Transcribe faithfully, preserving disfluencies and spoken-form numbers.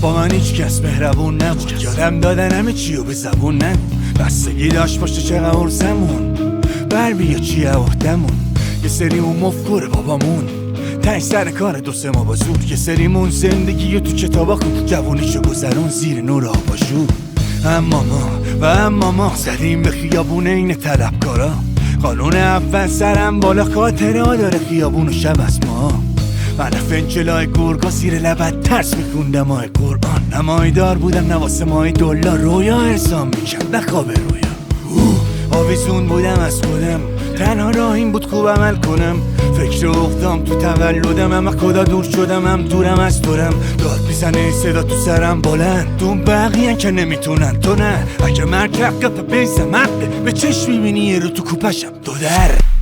با من هیچ کس مهربون نبود، یادم دادن همه چی و به زبون نگو. بستگی داشت باشه چقدر عرضمون، بر بیا چیه عهدمون. یه سریمون مفکور بابامون، تنگ سر کار دو سه ما با زور. یه سریمون زندگی و تو کتابا خون، جوونیشو گذرون زیر نور آباشور. اما ما و اما ما زدیم به خیابون این طلبکارا. قانون اول سرم بالا، خاطره ها داره خیابون و شب از ما. من فنجلای گرگا زیر لبت ترس میخوندم ماه قرآن. نمایدار بودم نواسه ماه دلار، رویا ارسام میکرد نخواب رویا. آویزون بودم از خودم، تنها راه این بود خوب عمل کنم. فکر افتام تو تولدم، اما خدا دور شدم هم دورم از دورم. داد میزنه صدا تو سرم بلند، تو بقیه‌ن که نمیتونن تو نه. اگه مرکب قفه بیزم عقله، به چشم میبینی یه رو تو کوپشم دو در.